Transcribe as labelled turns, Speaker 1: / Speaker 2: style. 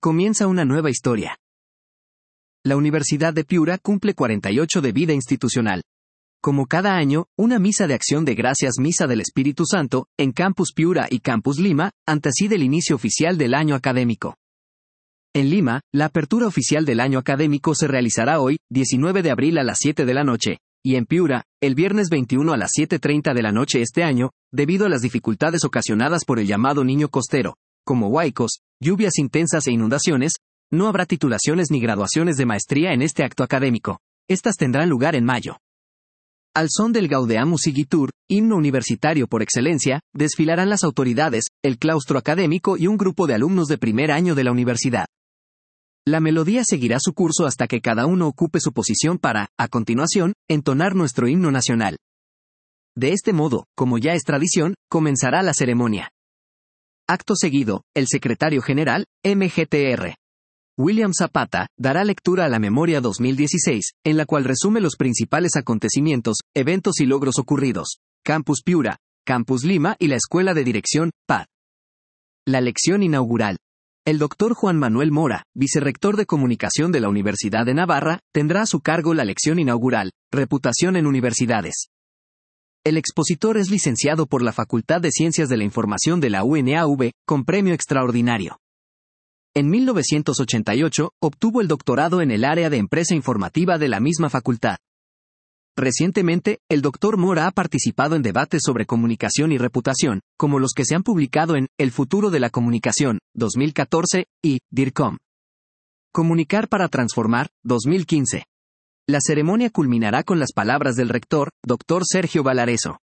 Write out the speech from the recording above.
Speaker 1: comienza una nueva historia. La Universidad de Piura cumple 48 de vida institucional. Como cada año, una misa de acción de gracias Misa del Espíritu Santo, en Campus Piura y Campus Lima, antecede el inicio oficial del año académico. En Lima, la apertura oficial del año académico se realizará hoy, 19 de abril a las 7 de la noche, y en Piura, el viernes 21 a las 7:30 de la noche este año, debido a las dificultades ocasionadas por el llamado Niño Costero, como huaicos, lluvias intensas e inundaciones, no habrá titulaciones ni graduaciones de maestría en este acto académico. Estas tendrán lugar en mayo. Al son del Gaudeamus Igitur, himno universitario por excelencia, desfilarán las autoridades, el claustro académico y un grupo de alumnos de primer año de la universidad. La melodía seguirá su curso hasta que cada uno ocupe su posición para, a continuación, entonar nuestro himno nacional. De este modo, como ya es tradición, comenzará la ceremonia. Acto seguido, el secretario general, MGTR. William Zapata, dará lectura a la Memoria 2016, en la cual resume los principales acontecimientos, eventos y logros ocurridos. Campus Piura, Campus Lima y la Escuela de Dirección, PAD. La lección inaugural. El doctor Juan Manuel Mora, vicerrector de Comunicación de la Universidad de Navarra, tendrá a su cargo la lección inaugural, Reputación en Universidades. El expositor es licenciado por la Facultad de Ciencias de la Información de la UNAV, con premio extraordinario. En 1988, obtuvo el doctorado en el área de empresa informativa de la misma facultad. Recientemente, el Dr. Mora ha participado en debates sobre comunicación y reputación, como los que se han publicado en El futuro de la comunicación, 2014, y DIRCOM. Comunicar para transformar, 2015. La ceremonia culminará con las palabras del rector, Dr. Sergio Valareso.